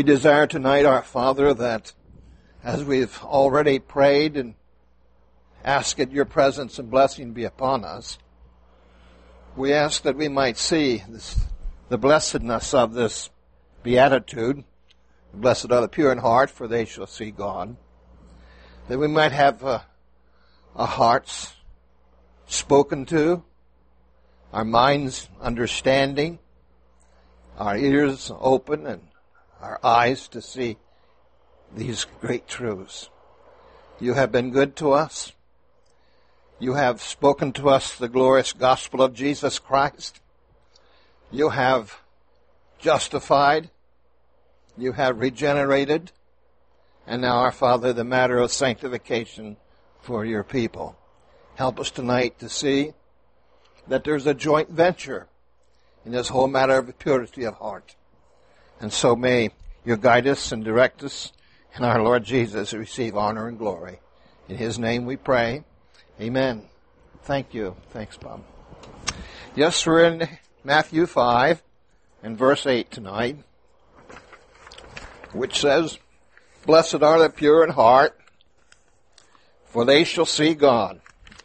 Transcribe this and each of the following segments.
desire tonight, our Father, that as we've already prayed and asked that your presence and blessing be upon us, we ask that we might see the blessedness of this beatitude. Blessed are the pure in heart, for they shall see God. That we might have our hearts spoken to, our minds understanding, our ears open, and our eyes to see these great truths. You have been good to us. You have spoken to us the glorious gospel of Jesus Christ. You have justified. You have regenerated. And now, our Father, the matter of sanctification for your people. Help us tonight to see that there's a joint venture in this whole matter of purity of heart. And so may you guide us and direct us, and our Lord Jesus receive honor and glory. In His name we pray. Amen. Thank you. Thanks, Bob. Yes, we're in Matthew 5 and verse 8 tonight, which says, "Blessed are the pure in heart, for they shall see God."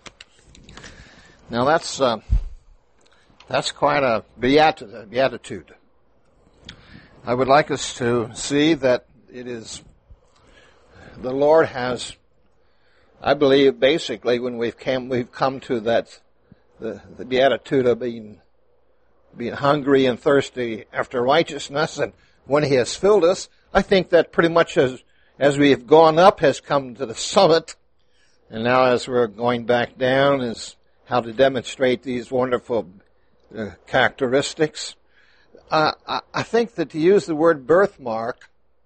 Now that's quite a beatitude. I would like us to see that it is the Lord has, I believe, basically when we've come to that the beatitude of being hungry and thirsty after righteousness, and when He has filled us, I think that pretty much as we have gone up has come to the summit, and now as we're going back down is how to demonstrate these wonderful characteristics. I think that to use the word birthmarks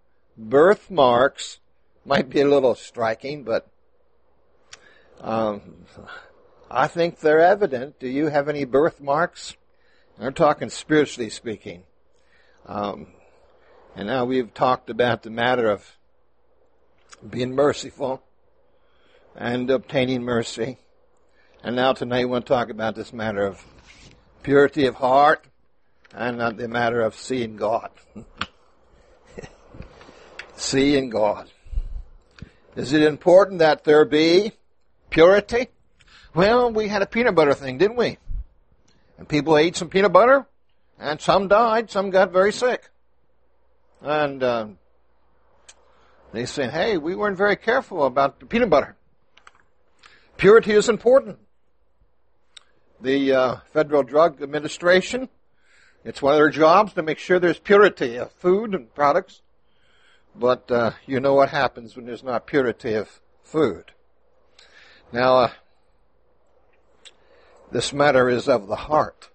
might be a little striking, but I think they're evident. Do you have any birthmarks? I'm talking spiritually speaking. And now we've talked about the matter of being merciful and obtaining mercy. And now tonight we want to talk about this matter of purity of heart and the matter of seeing God. Seeing God. Is it important that there be purity? Well, we had a peanut butter thing, didn't we? And people ate some peanut butter, and some died, some got very sick. And they said, hey, we weren't very careful about the peanut butter. Purity is important. The Federal Drug Administration, it's one of their jobs to make sure there's purity of food and products. But you know what happens when there's not purity of food. Now, this matter is of the heart.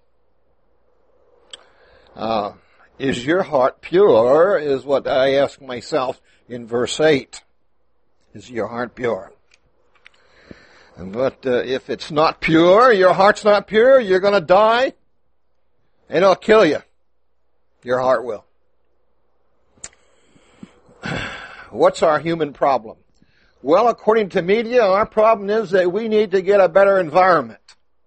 Is your heart pure, is what I ask myself in verse 8. Is your heart pure? But if it's not pure, your heart's not pure, you're going to die, and it'll kill you. Your heart will. What's our human problem? Well, according to media, our problem is that we need to get a better environment.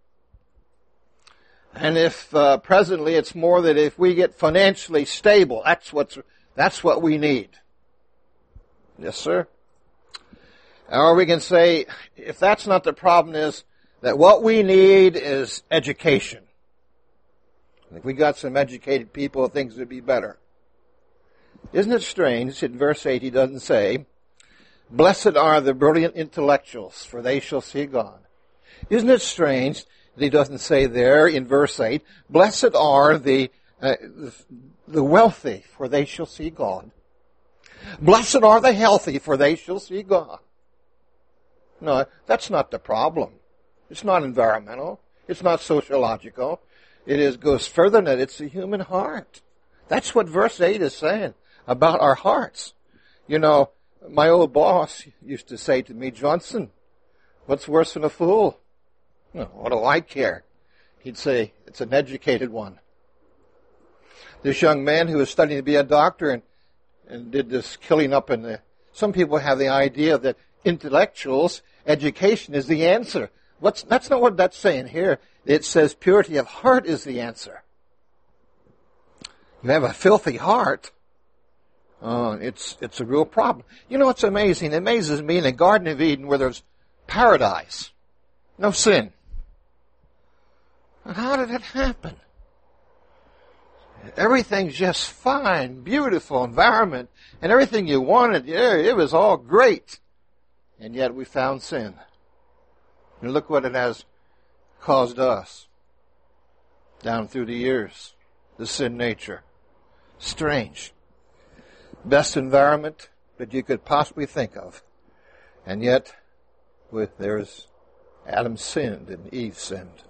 And if presently it's more that if we get financially stable, that's what we need. Yes, sir? Or we can say, if that's not the problem, is that what we need is education. If we got some educated people, things would be better. Isn't it strange, in verse 8 he doesn't say, "Blessed are the brilliant intellectuals, for they shall see God." Isn't it strange that he doesn't say there in verse 8, "Blessed are the wealthy, for they shall see God." Blessed are the healthy, for they shall see God. No, that's not the problem. It's not environmental. It's not sociological. It goes further than that. It's the human heart. That's what verse 8 is saying about our hearts. You know, my old boss used to say to me, "Johnson, what's worse than a fool?" No, what do I care? He'd say, "It's an educated one." This young man who was studying to be a doctor and did this killing up in some people have the idea that intellectuals, education is the answer. That's not what that's saying here. It says purity of heart is the answer. You have a filthy heart. It's a real problem. You know what's amazing? It amazes me in the Garden of Eden where there's paradise, no sin. And how did it happen? Everything's just fine, beautiful environment, and everything you wanted, yeah, it was all great. And yet we found sin. And look what it has caused us down through the years, the sin nature. Strange. Best environment that you could possibly think of. And yet, there's Adam sinned and Eve sinned.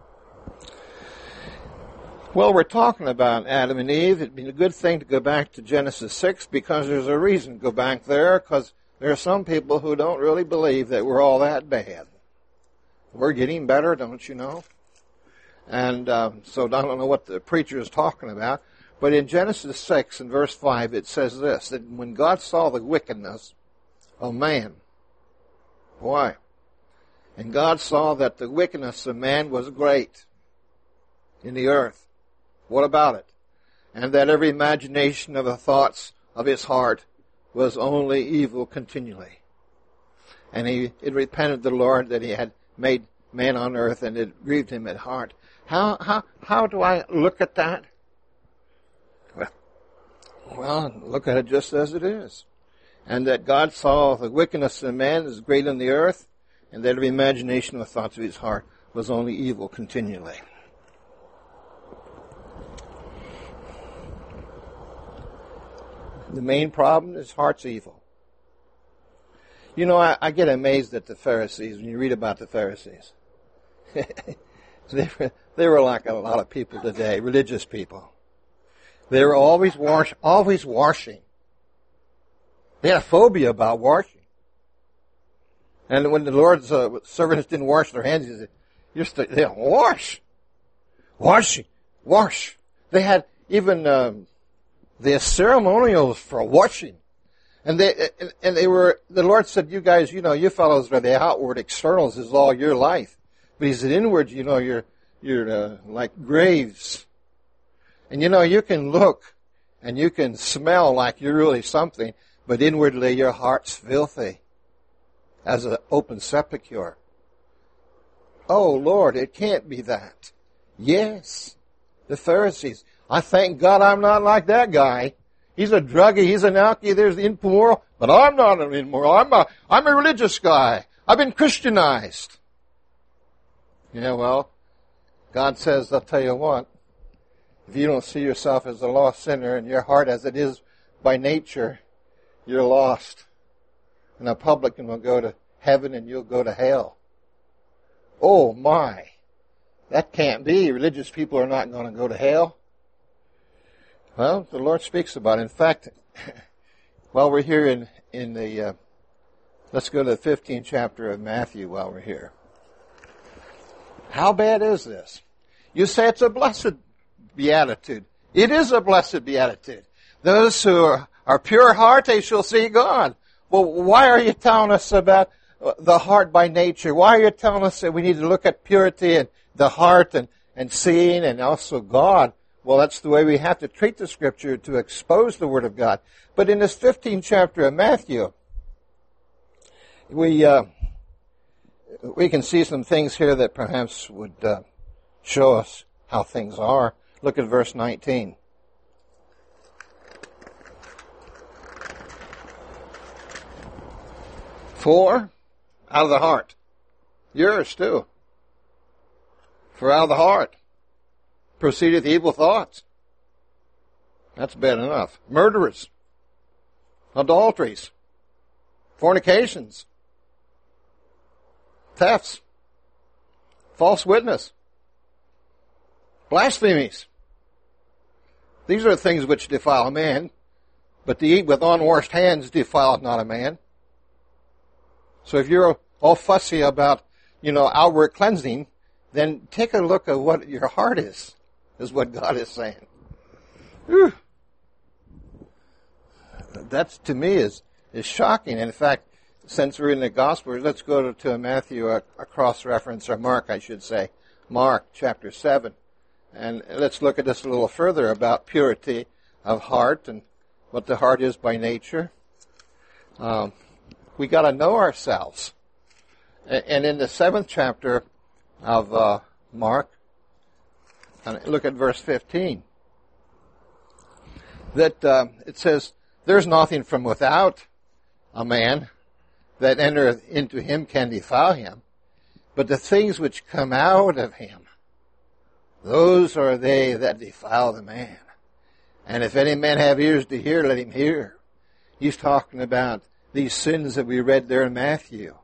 Well, we're talking about Adam and Eve. It'd be a good thing to go back to Genesis 6 because there's a reason to go back there, because there are some people who don't really believe that we're all that bad. We're getting better, don't you know? And so I don't know what the preacher is talking about. But in Genesis 6 and verse 5, it says this, that when God saw the wickedness of man, why? And God saw that the wickedness of man was great in the earth. What about it? And that every imagination of the thoughts of his heart was only evil continually. And it repented the Lord that he had made man on earth, and it grieved him at heart. How do I look at that? Well, look at it just as it is. And that God saw the wickedness of man is great in the earth, and that every imagination of the thoughts of his heart was only evil continually. The main problem is heart's evil. You know, I get amazed at the Pharisees when you read about the Pharisees. They were like a lot of people today, religious people. They were always washing. They had a phobia about washing. And when the Lord's servants didn't wash their hands, he said, they don't wash. Wash. They had even the ceremonials for washing. And they were, the Lord said, you guys, you know, you fellows are the outward externals is all your life. But he said, inward, you know, you're like graves. And you know, you can look and you can smell like you're really something, but inwardly your heart's filthy as an open sepulchre. Oh, Lord, it can't be that. Yes, the Pharisees. I thank God I'm not like that guy. He's a druggie, he's an alkie, there's the immoral, but I'm not an immoral. I'm a religious guy. I've been Christianized. Yeah, well, God says, I'll tell you what, if you don't see yourself as a lost sinner and your heart as it is by nature, you're lost. And a publican will go to heaven and you'll go to hell. Oh my, that can't be. Religious people are not going to go to hell. Well, the Lord speaks about it. In fact, while we're here in the, let's go to the 15th chapter of Matthew while we're here. How bad is this? You say it's a blessed beatitude. It is a blessed beatitude. Those who are pure heart, they shall see God. Well, why are you telling us about the heart by nature? Why are you telling us that we need to look at purity and the heart and seeing and also God? Well, that's the way we have to treat the Scripture to expose the Word of God. But in this 15th chapter of Matthew, we can see some things here that perhaps would show us how things are. Look at verse 19. For out of the heart, yours too. For out of the heart proceedeth evil thoughts. That's bad enough. Murderers, adulteries, fornications, thefts, false witness, blasphemies. These are the things which defile a man, but to eat with unwashed hands defileth not a man. So if you're all fussy about, outward cleansing, then take a look at what your heart is what God is saying. Whew. That, to me, is shocking. And in fact, since we're in the Gospel, let's go to Matthew, a cross-reference, or Mark, I should say. Mark, chapter 7. And let's look at this a little further about purity of heart and what the heart is by nature. We got to know ourselves. And in the 7th chapter of Mark, and look at verse 15, that it says, "There's nothing from without a man that entereth into him can defile him, but the things which come out of him, those are they that defile the man. And if any man have ears to hear, let him hear." He's talking about these sins that we read there in Matthew.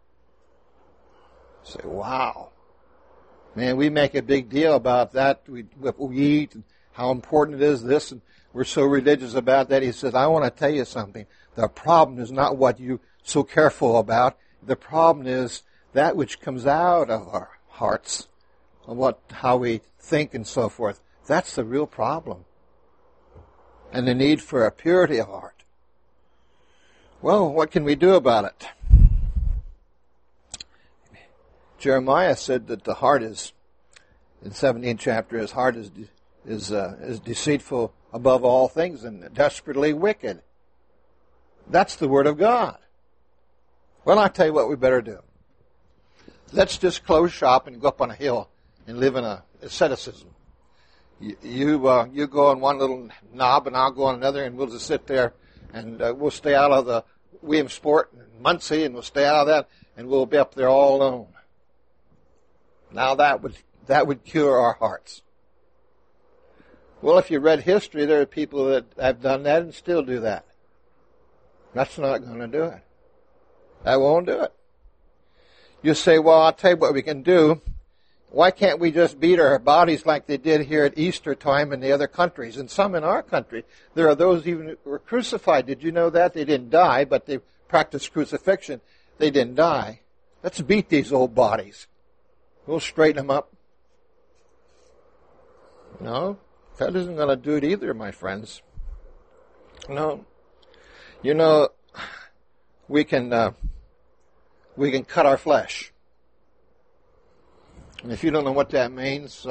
Say, wow. Man, we make a big deal about that. What we eat and how important it is, this, and we're so religious about that. He says, I want to tell you something. The problem is not what you're so careful about. The problem is that which comes out of our hearts, how we think and so forth. That's the real problem. And the need for a purity of heart. Well, what can we do about it? Jeremiah said that the heart is, in 17th chapter, his heart is deceitful above all things and desperately wicked. That's the Word of God. Well, I'll tell you what we better do. Let's just close shop and go up on a hill and live in asceticism. You go on one little knob and I'll go on another, and we'll just sit there and we'll stay out of the Williamsport and Muncie, and we'll stay out of that, and we'll be up there all alone. Now that would cure our hearts. Well, if you read history, there are people that have done that and still do that. That's not going to do it. That won't do it. You say, well, I'll tell you what we can do. Why can't we just beat our bodies like they did here at Easter time in the other countries? And some in our country, there are those even who were crucified. Did you know that? They didn't die, but they practiced crucifixion. They didn't die. Let's beat these old bodies. We'll straighten them up. No, that isn't going to do it either, my friends. No. You know, we can cut our flesh. And if you don't know what that means,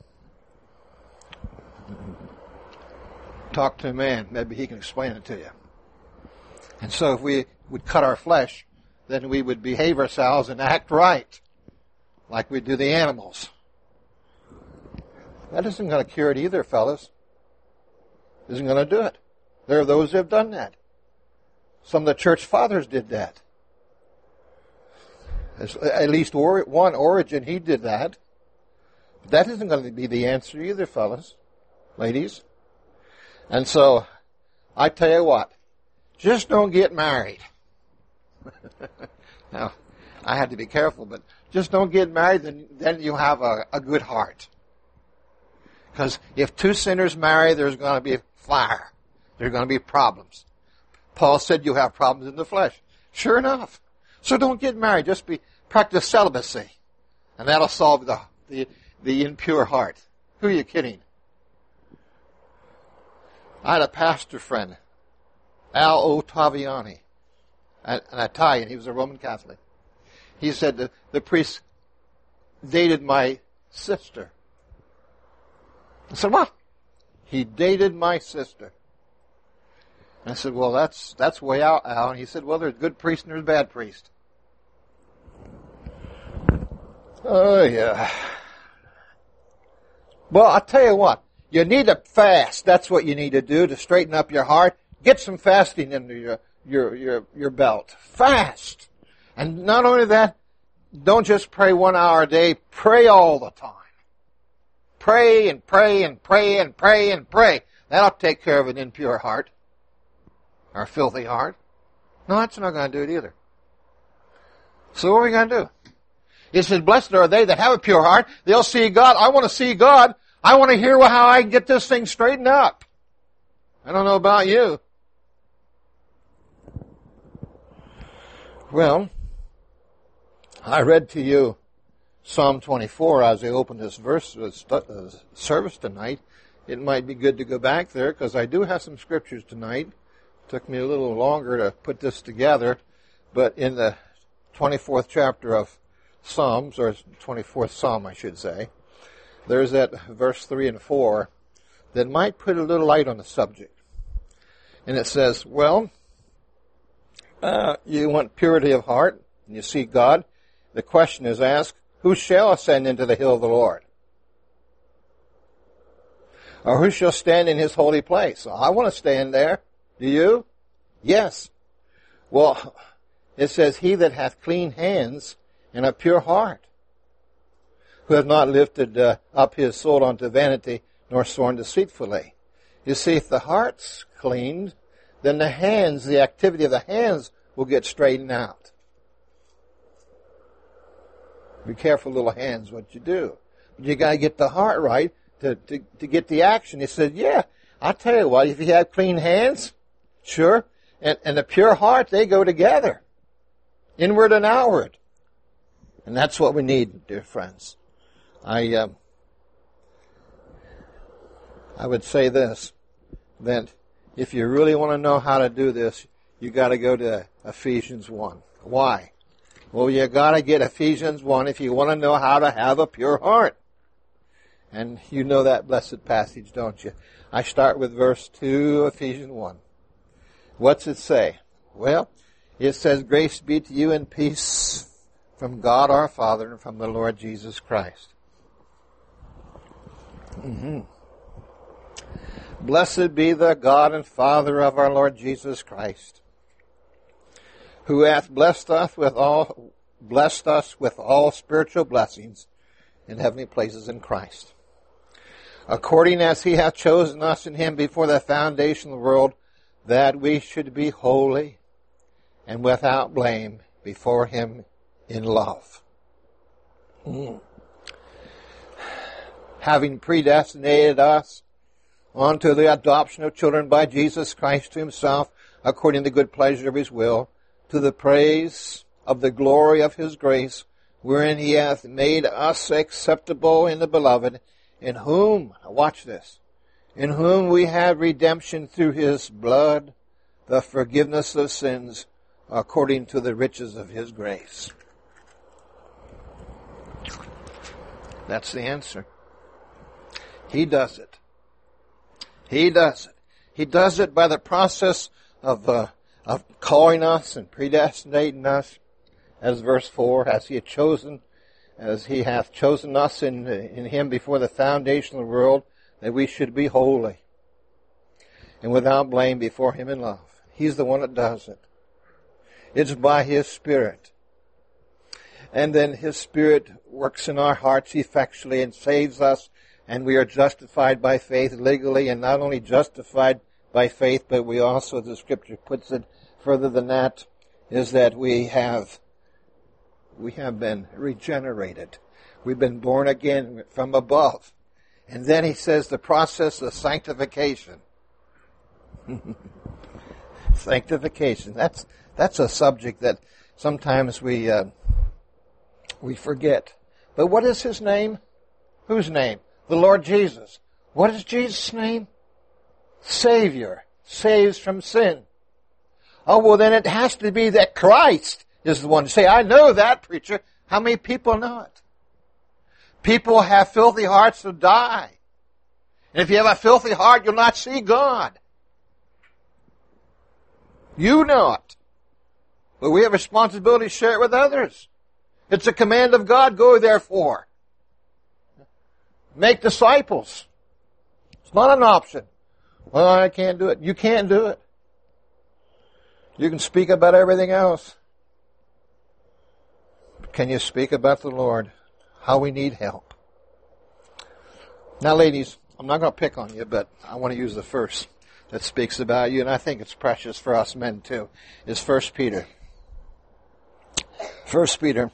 talk to a man. Maybe he can explain it to you. And so if we would cut our flesh, then we would behave ourselves and act right, like we do the animals. That isn't going to cure it either, fellas. Isn't going to do it. There are those who have done that. Some of the church fathers did that. At least one, Origen, he did that. But that isn't going to be the answer either, fellas, ladies. And so, I tell you what, just don't get married. Now, I had to be careful, but just don't get married, then you have a good heart. Because if two sinners marry, there's going to be fire. There's going to be problems. Paul said you have problems in the flesh. Sure enough. So don't get married. Just practice celibacy. And that'll solve the impure heart. Who are you kidding? I had a pastor friend, Al Ottaviani, an Italian. He was a Roman Catholic. He said the priest dated my sister. I said, what? He dated my sister. And I said, well, that's way out, Al. And he said, well, there's good priest and there's bad priest. Oh, yeah. Well, I'll tell you what. You need to fast. That's what you need to do to straighten up your heart. Get some fasting into your belt. Fast. And not only that, don't just pray 1 hour a day. Pray all the time. Pray and pray and pray and pray and pray. That'll take care of an impure heart. Or a filthy heart. No, that's not going to do it either. So what are we going to do? It says, blessed are they that have a pure heart. They'll see God. I want to see God. I want to hear how I can get this thing straightened up. I don't know about you. Well, I read to you Psalm 24 as I opened this service tonight. It might be good to go back there because I do have some scriptures tonight. It took me a little longer to put this together, but in the 24th chapter of Psalms, or 24th Psalm I should say, there's that verse 3 and 4 that might put a little light on the subject. And it says, well, you want purity of heart, and you seek God. The question is asked, who shall ascend into the hill of the Lord? Or who shall stand in his holy place? I want to stand there. Do you? Yes. Well, it says, he that hath clean hands and a pure heart, who hath not lifted up his soul unto vanity, nor sworn deceitfully. You see, if the heart's cleaned, then the hands, the activity of the hands will get straightened out. Be careful, little hands, what you do. But you got to get the heart right to get the action. He said, yeah, I'll tell you what, if you have clean hands, sure, and a pure heart, they go together, inward and outward. And that's what we need, dear friends. I would say this, that if you really want to know how to do this, you got to go to Ephesians 1. Why? Well, you got to get Ephesians 1 if you want to know how to have a pure heart. And you know that blessed passage, don't you? I start with verse 2, Ephesians 1. What's it say? Well, it says, grace be to you and peace from God our Father and from the Lord Jesus Christ. Blessed be the God and Father of our Lord Jesus Christ, who hath blessed us with all spiritual blessings in heavenly places in Christ, according as he hath chosen us in him before the foundation of the world, that we should be holy and without blame before him in love. Having predestinated us unto the adoption of children by Jesus Christ to himself, according to the good pleasure of his will, to the praise of the glory of his grace, wherein he hath made us acceptable in the beloved, in whom, watch this, in whom we have redemption through his blood, the forgiveness of sins, according to the riches of his grace. That's the answer. He does it. He does it. He does it by the process of calling us and predestinating us, as verse 4, as he hath chosen us in him before the foundation of the world, that we should be holy and without blame before him in love. He's the one that does it. It's by his Spirit. And then his Spirit works in our hearts effectually and saves us, and we are justified by faith legally, and not only justified by faith, but we also, the Scripture puts it further than that, is that we have been regenerated. We've been born again from above. And then he says the process of sanctification. Sanctification. That's a subject that sometimes we forget. But what is his name? Whose name? The Lord Jesus. What is Jesus' name? Savior. Saves from sin. Oh, well then it has to be that Christ is the one to say, I know that, preacher. How many people know it? People have filthy hearts to die. And if you have a filthy heart, you'll not see God. You know it. But we have a responsibility to share it with others. It's a command of God, go therefore. Make disciples. It's not an option. Well, I can't do it. You can't do it. You can speak about everything else. Can you speak about the Lord? How we need help. Now, ladies, I'm not going to pick on you, but I want to use the verse that speaks about you, and I think it's precious for us men too, is 1 Peter. 1 Peter,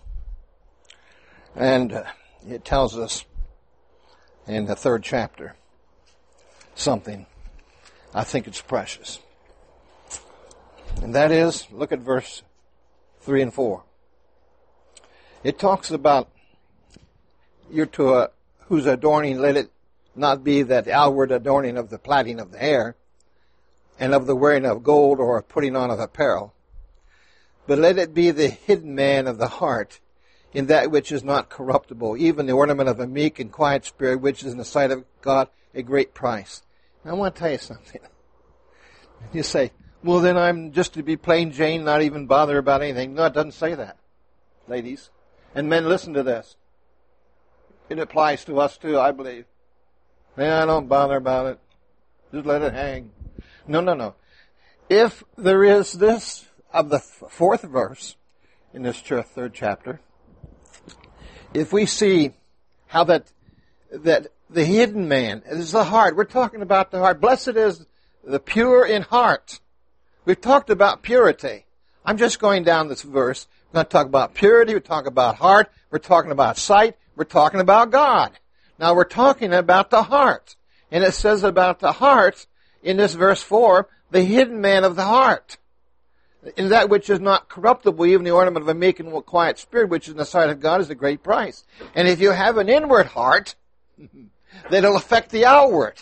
and it tells us in the 3rd chapter something. I think it's precious. And that is, look at verse 3 and 4. It talks about you're to whose adorning, let it not be that outward adorning of the plaiting of the hair and of the wearing of gold or putting on of apparel, but let it be the hidden man of the heart in that which is not corruptible, even the ornament of a meek and quiet spirit, which is in the sight of God a great price. Now, I want to tell you something. You say, well, then I'm just to be plain Jane, not even bother about anything. No, it doesn't say that, ladies. And men, listen to this. It applies to us too, I believe. Yeah, don't bother about it. Just let it hang. No. If there is this of the fourth verse in this third chapter, if we see how that the hidden man is the heart. We're talking about the heart. Blessed is the pure in heart. We've talked about purity. I'm just going down this verse. We're going to talk about purity. We're talking about heart. We're talking about sight. We're talking about God. Now we're talking about the heart. And it says about the heart in this verse 4, the hidden man of the heart. In that which is not corruptible, even the ornament of a meek and quiet spirit, which in the sight of God is a great price. And if you have an inward heart, then it'll affect the outward.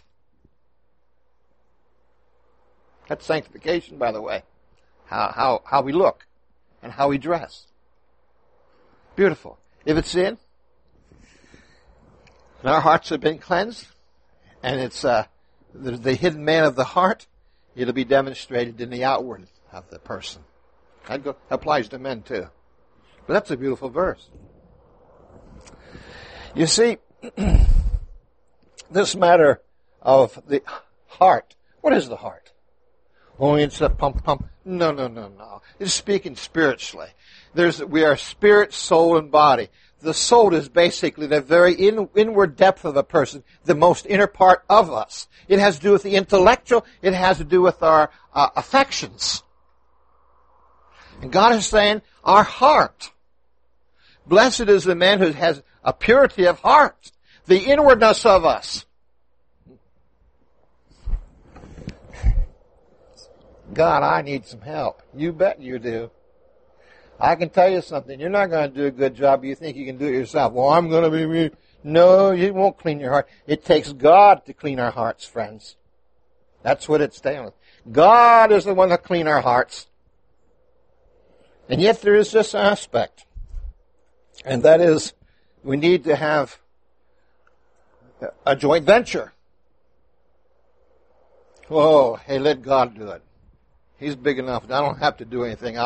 That's sanctification, by the way. How we look and how we dress. Beautiful. If it's sin, and our hearts have been cleansed, and it's the hidden man of the heart, it'll be demonstrated in the outward of the person. That applies to men too. But that's a beautiful verse. You see, this matter of the heart. What is the heart? Only it's a pump. No. It's speaking spiritually. We are spirit, soul, and body. The soul is basically the very inward depth of a person, the most inner part of us. It has to do with the intellectual. It has to do with our affections. And God is saying, our heart. Blessed is the man who has a purity of heart, the inwardness of us. God, I need some help. You bet you do. I can tell you something. You're not going to do a good job. You think you can do it yourself. Well, I'm going to be me. No, you won't clean your heart. It takes God to clean our hearts, friends. That's what it's saying. God is the one to clean our hearts. And yet there is this aspect. And that is, we need to have a joint venture. Oh, hey, let God do it. He's big enough. I don't have to do anything.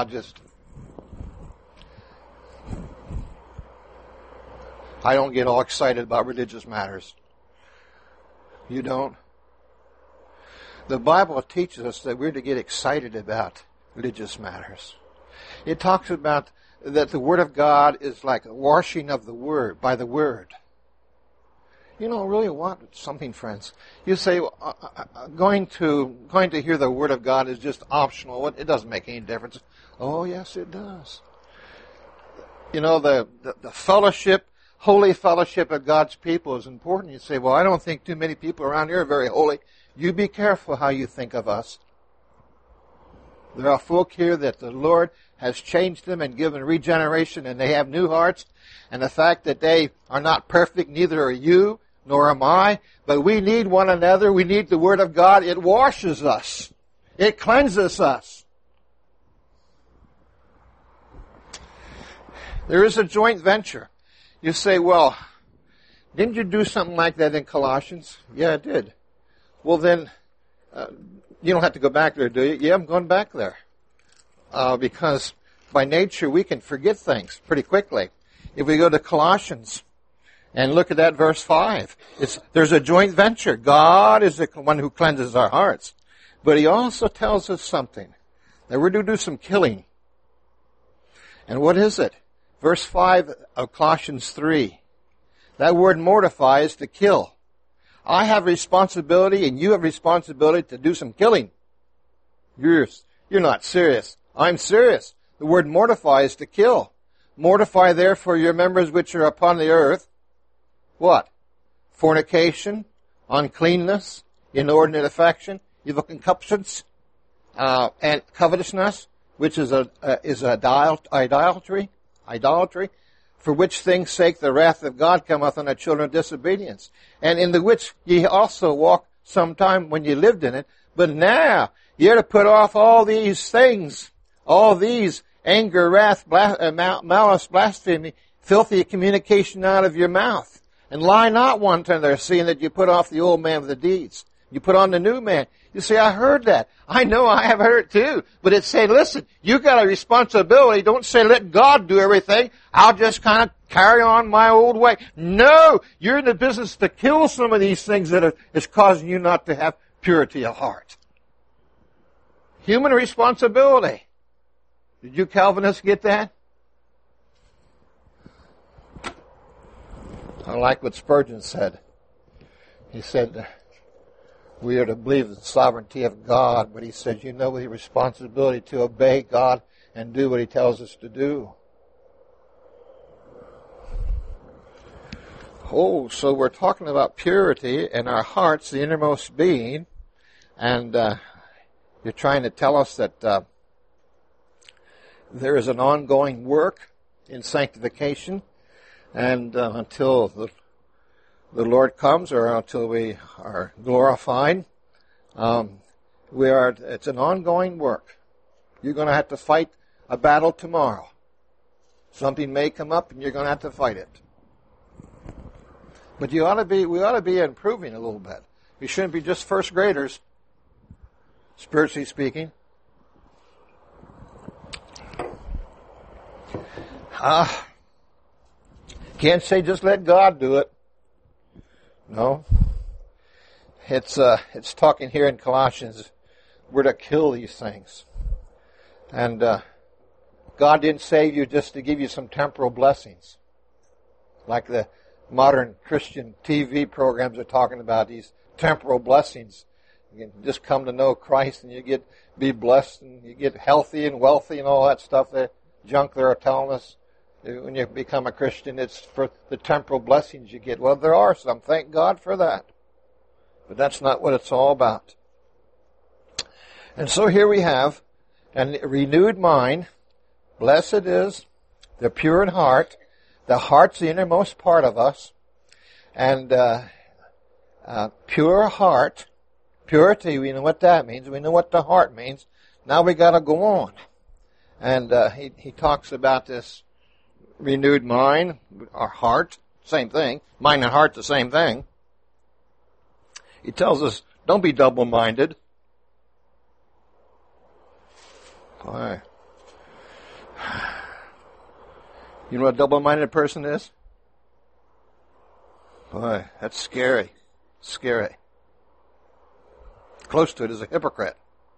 I don't get all excited about religious matters. You don't? The Bible teaches us that we're to get excited about religious matters. It talks about that the Word of God is like a washing of the Word, by the Word. You don't really want something, friends. You say, going to hear the Word of God is just optional. It doesn't make any difference. Oh, yes, it does. You know, the fellowship, holy fellowship of God's people is important. You say, well, I don't think too many people around here are very holy. You be careful how you think of us. There are folk here that the Lord has changed them and given regeneration, and they have new hearts. And the fact that they are not perfect, neither are you, nor am I. But we need one another. We need the Word of God. It washes us. It cleanses us. There is a joint venture. You say, well, didn't you do something like that in Colossians? Yeah, I did. Well, then, you don't have to go back there, do you? Yeah, I'm going back there. Because by nature, we can forget things pretty quickly. If we go to Colossians and look at that verse 5, there's a joint venture. God is the one who cleanses our hearts. But he also tells us something, that we're to do some killing. And what is it? Verse 5 of Colossians 3. That word mortify is to kill. I have responsibility and you have responsibility to do some killing. You're not serious. I'm serious. The word mortify is to kill. Mortify therefore your members which are upon the earth. What? Fornication, uncleanness, inordinate affection, evil concupiscence, and covetousness, which is idolatry. For which things sake the wrath of God cometh on the children of disobedience, and in the which ye also walked sometime when ye lived in it. But now ye are to put off all these things, all these anger, wrath, malice, blasphemy, filthy communication out of your mouth, and lie not one to another, seeing that you put off the old man with the deeds, You put on the new man. You say, I heard that. I know I have heard it too. But it's saying, listen, you got a responsibility. Don't say, let God do everything. I'll just kind of carry on my old way. No! You're in the business to kill some of these things that is causing you not to have purity of heart. Human responsibility. Did you Calvinists get that? I like what Spurgeon said. He said, we are to believe in the sovereignty of God, but he said, you know the responsibility to obey God and do what he tells us to do. Oh, so we're talking about purity in our hearts, the innermost being, and you're trying to tell us that there is an ongoing work in sanctification, and until the Lord comes, or until we are glorified, it's an ongoing work. You're going to have to fight a battle tomorrow. Something may come up, and you're going to have to fight it. But we ought to be improving a little bit. We shouldn't be just first graders, spiritually speaking. Can't say just let God do it. No. It's talking here in Colossians, we're to kill these things. And God didn't save you just to give you some temporal blessings. Like the modern Christian TV programs are talking about, these temporal blessings. You can just come to know Christ and you be blessed and you get healthy and wealthy and all that stuff, that junk they're telling us. When you become a Christian, it's for the temporal blessings you get. Well, there are some. Thank God for that. But that's not what it's all about. And so here we have a renewed mind. Blessed is the pure in heart. The heart's the innermost part of us. And pure heart, purity, we know what that means. We know what the heart means. Now we got to go on. And he talks about this renewed mind, our heart, same thing. Mind and heart, the same thing. He tells us, don't be double-minded. Why? You know what a double-minded person is? Boy, that's scary. Scary. Close to it is a hypocrite.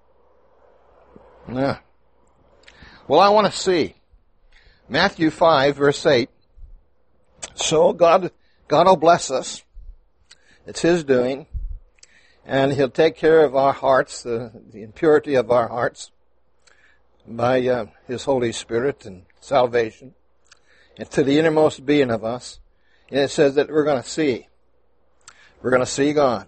Yeah. Well, I want to see. Matthew 5, verse 8. So God will bless us. It's His doing. And He'll take care of our hearts, the impurity of our hearts, by His Holy Spirit and salvation, and to the innermost being of us. And it says that we're going to see. We're going to see God.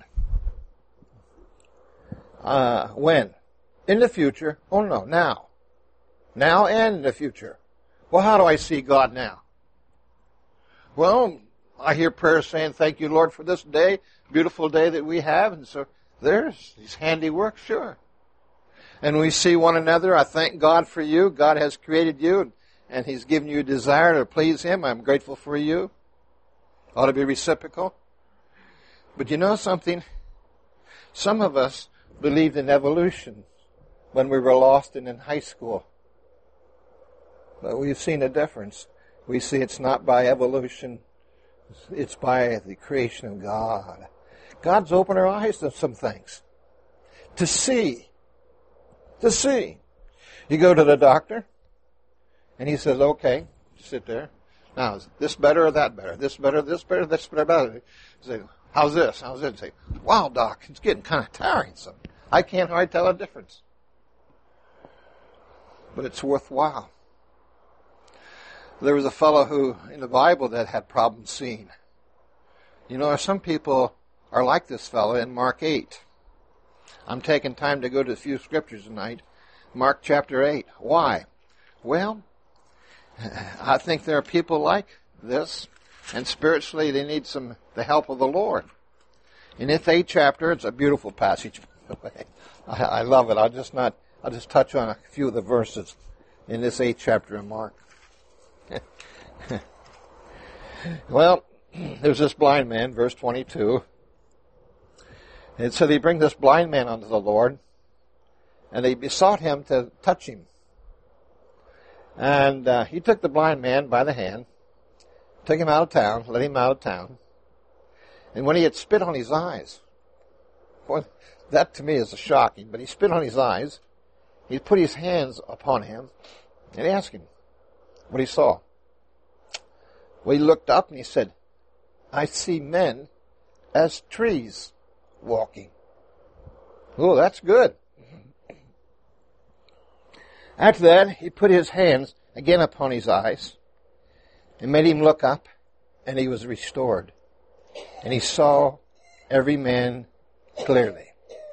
When? In the future. Oh no, now. Now and in the future. Well, how do I see God now? Well, I hear prayers saying, thank you, Lord, for this day, beautiful day that we have. And so there's His handiwork, sure. And we see one another. I thank God for you. God has created you, and He's given you a desire to please Him. I'm grateful for you. Ought to be reciprocal. But you know something? Some of us believed in evolution when we were lost and in high school. But we've seen a difference. We see it's not by evolution. It's by the creation of God. God's opened our eyes to some things. To see. To see. You go to the doctor, and he says, okay, sit there. Now, is this better or that better? This better, this better, this better. You say, how's this? How's it? You say, wow, doc, it's getting kind of tiring. So I can't hardly tell a difference. But it's worthwhile. There was a fellow who, in the Bible, that had problems seeing. You know, some people are like this fellow in Mark 8. I'm taking time to go to a few scriptures tonight. Mark chapter 8. Why? Well, I think there are people like this, and spiritually they need the help of the Lord. In this 8th chapter, it's a beautiful passage, by the way. I love it. I'll just touch on a few of the verses in this 8th chapter of Mark. Well, there's this blind man, verse 22. And so they bring this blind man unto the Lord, and they besought him to touch him. And he took the blind man by the hand, took him out of town, let him out of town. And when he had spit on his eyes, boy, that to me is shocking, but he spit on his eyes, he put his hands upon him, and asked him what he saw. Well, he looked up and he said, I see men as trees walking. Oh, that's good. After that, he put his hands again upon his eyes and made him look up, and he was restored. And he saw every man clearly.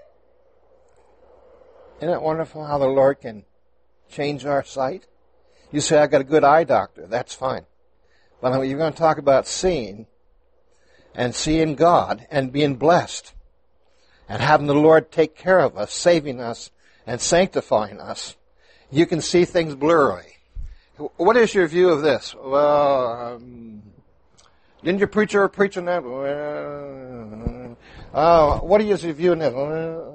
Isn't it wonderful how the Lord can change our sight? You say, I got a good eye doctor. That's fine. But you're going to talk about seeing and seeing God and being blessed and having the Lord take care of us, saving us and sanctifying us. You can see things blurrily. What is your view of this? Well, didn't your preacher preach on that? What is your view on that?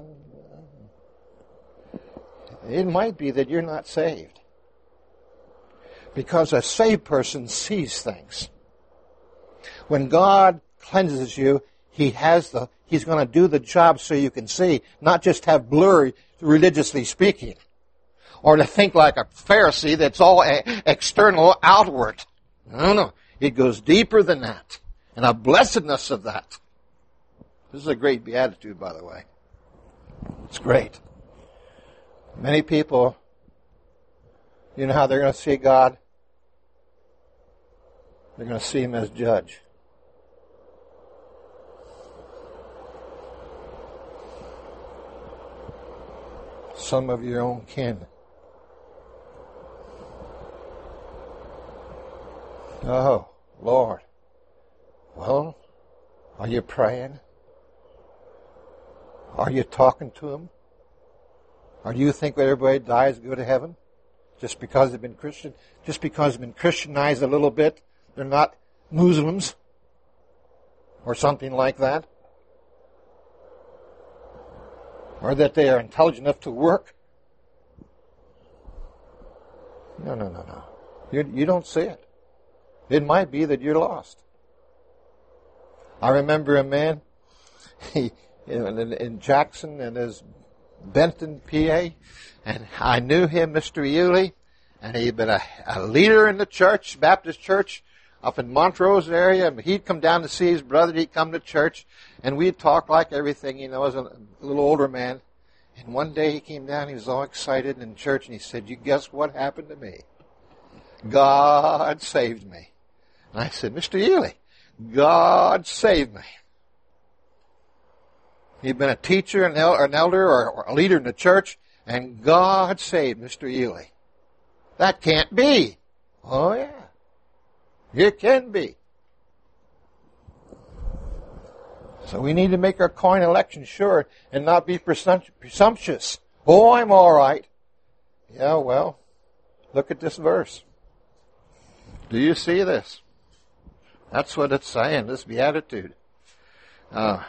It might be that you're not saved. Because a saved person sees things. When God cleanses you, He's going to do the job so you can see, not just have blurry, religiously speaking. Or to think like a Pharisee that's all external, outward. No. It goes deeper than that. And a blessedness of that. This is a great beatitude, by the way. It's great. Many people, you know how they're going to see God? They're going to see Him as judge. Some of your own kin. Oh, Lord. Well, are you praying? Are you talking to Him? Or do you think that everybody dies go to heaven? Just because they've been Christian? Just because they've been Christianized a little bit? They're not Muslims? Or something like that? Or that they are intelligent enough to work? No. You don't see it. It might be that you're lost. I remember a man in Jackson and his Benton, PA, and I knew him, Mr. Yulee, and he'd been a leader in the church, Baptist church, up in Montrose area. He'd come down to see his brother. He'd come to church, and we'd talk like everything, as a little older man. And one day he came down, he was all excited in church, and he said, you guess what happened to me? God saved me. And I said, Mr. Yulee, God saved me. He'd been a teacher, an elder, or a leader in the church, and God saved Mr. Yulee. That can't be. Oh, yeah. It can be. So we need to make our coin election sure and not be presumptuous. Oh, I'm all right. Yeah, well, look at this verse. Do you see this? That's what it's saying, this beatitude. But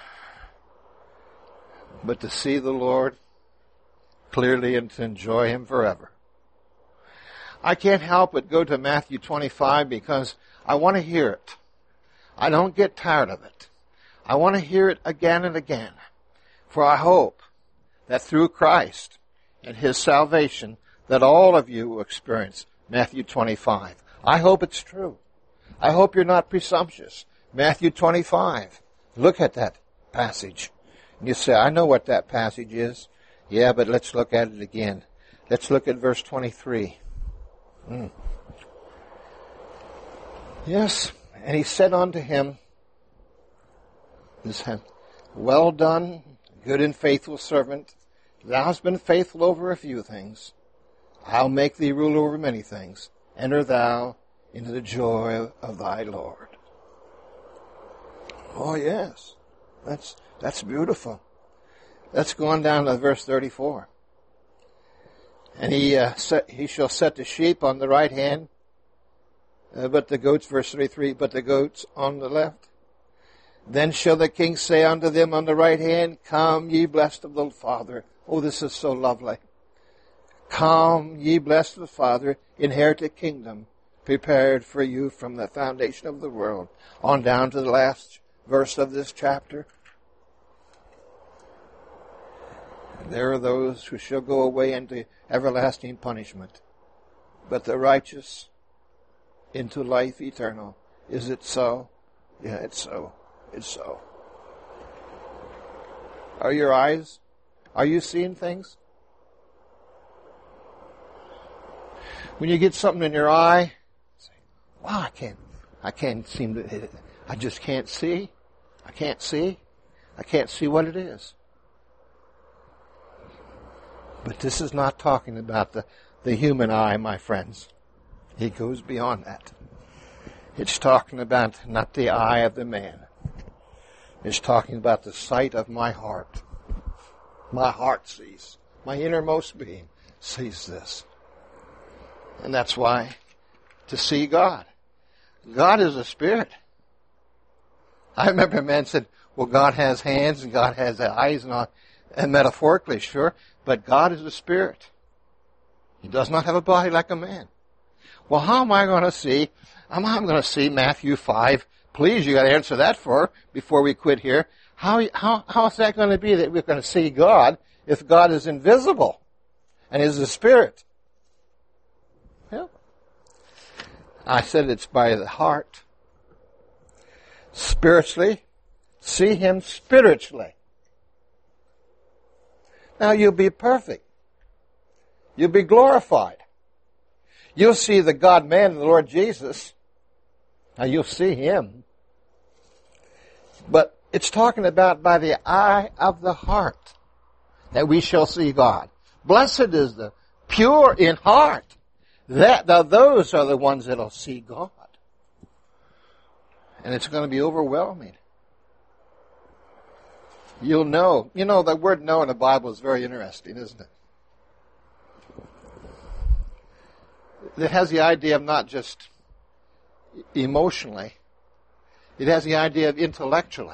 to see the Lord clearly and to enjoy Him forever. I can't help but go to Matthew 25 because I want to hear it. I don't get tired of it. I want to hear it again and again. For I hope that through Christ and His salvation that all of you will experience Matthew 25. I hope it's true. I hope you're not presumptuous. Matthew 25. Look at that passage. And you say, I know what that passage is. Yeah, but let's look at it again. Let's look at verse 23. Yes, and He said unto him, well done, good and faithful servant. Thou hast been faithful over a few things. I'll make thee rule over many things. Enter thou into the joy of thy Lord. Oh, yes. That's beautiful. Let's go on down to verse 34. And he shall set the sheep on the right hand, but the goats, verse 33, but the goats on the left. Then shall the king say unto them on the right hand, Come, ye blessed of the Father. Oh, this is so lovely. Come, ye blessed of the Father, inherit a kingdom prepared for you from the foundation of the world. On down to the last verse of this chapter. There are those who shall go away into everlasting punishment, but the righteous into life eternal. Is it so? Yeah, it's so. It's so. Are your eyes? Are you seeing things? When you get something in your eye, say, wow, I can't seem to, I just can't see. I can't see. I can't see what it is. But this is not talking about the human eye, my friends. It goes beyond that. It's talking about not the eye of the man. It's talking about the sight of my heart. My heart sees. My innermost being sees this. And that's why to see God. God is a spirit. I remember a man said, well, God has hands and God has eyes and all. And metaphorically, sure. But God is a spirit. He does not have a body like a man. Well, how am I going to see? I'm going to see Matthew 5. Please, you got to answer that before we quit here. How is that going to be that we're going to see God if God is invisible and is a spirit? Yeah. I said it's by the heart. Spiritually, see Him spiritually. Now you'll be perfect. You'll be glorified. You'll see the God-man, the Lord Jesus. Now you'll see Him. But it's talking about by the eye of the heart that we shall see God. Blessed is the pure in heart. Those are the ones that will see God. And it's going to be overwhelming. You'll know. You know, the word know in the Bible is very interesting, isn't it? It has the idea of not just emotionally. It has the idea of intellectually.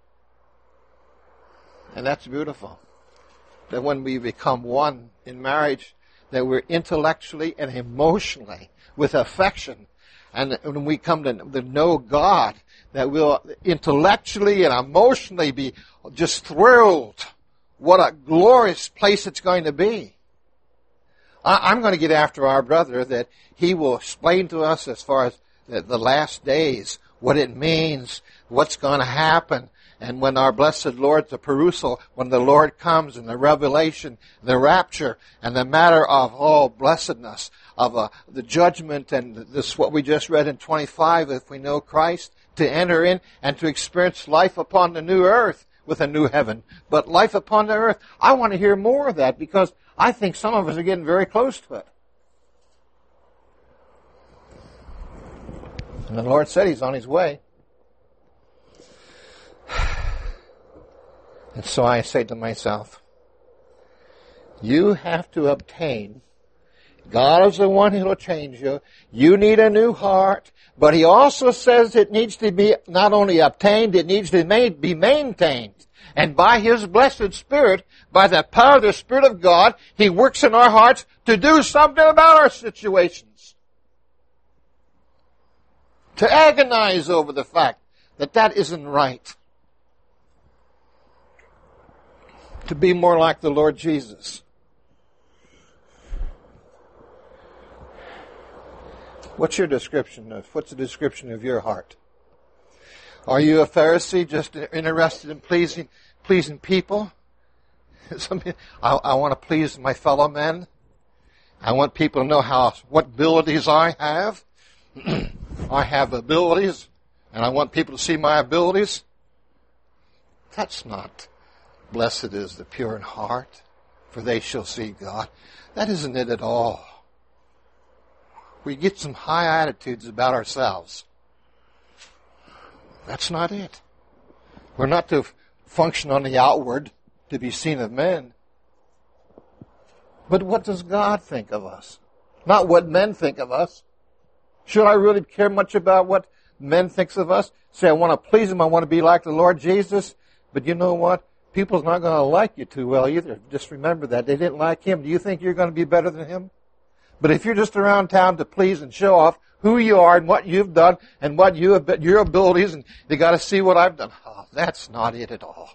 And that's beautiful. That when we become one in marriage, that we're intellectually and emotionally, with affection, and when we come to know God, that we'll intellectually and emotionally be just thrilled. What a glorious place it's going to be. I'm going to get after our brother that he will explain to us as far as the last days, what it means, what's going to happen. And when our blessed Lord, the perusal, when the Lord comes and the revelation, the rapture, and the matter of blessedness, of the judgment, and this what we just read in 25, if we know Christ, to enter in and to experience life upon the new earth with a new heaven. But life upon the earth, I want to hear more of that because I think some of us are getting very close to it. And the Lord said He's on His way. And so I say to myself, you have to obtain. God is the one who will change you. You need a new heart. But He also says it needs to be not only obtained, it needs to be maintained. And by His blessed Spirit, by the power of the Spirit of God, He works in our hearts to do something about our situations. To agonize over the fact that that isn't right. To be more like the Lord Jesus. What's your description what's the description of your heart? Are you a Pharisee just interested in pleasing people? I want to please my fellow men. I want people to know what abilities I have. I have abilities, and I want people to see my abilities. That's not blessed is the pure in heart, for they shall see God. That isn't it at all. We get some high attitudes about ourselves. That's not it. We're not to function on the outward to be seen of men. But what does God think of us? Not what men think of us. Should I really care much about what men thinks of us. Say, I want to please Him. I want to be like the Lord Jesus. But you know what? People's not going to like you too well either. Just remember that. They didn't like Him. Do you think you're going to be better than Him? But if you're just around town to please and show off who you are and what you've done and what you have, your abilities, and they got to see what I've done. Oh, that's not it at all.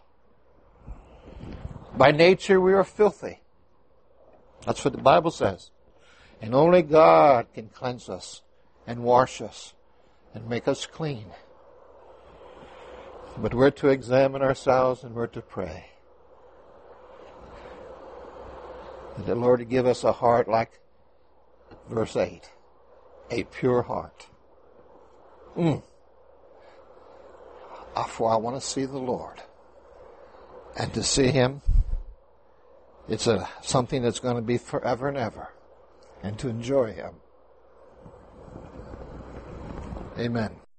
By nature, we are filthy. That's what the Bible says. And only God can cleanse us and wash us and make us clean. But we're to examine ourselves and we're to pray. And the Lord to give us a heart like verse 8. A pure heart. For I want to see the Lord. And to see Him, it's something that's going to be forever and ever. And to enjoy Him. Amen.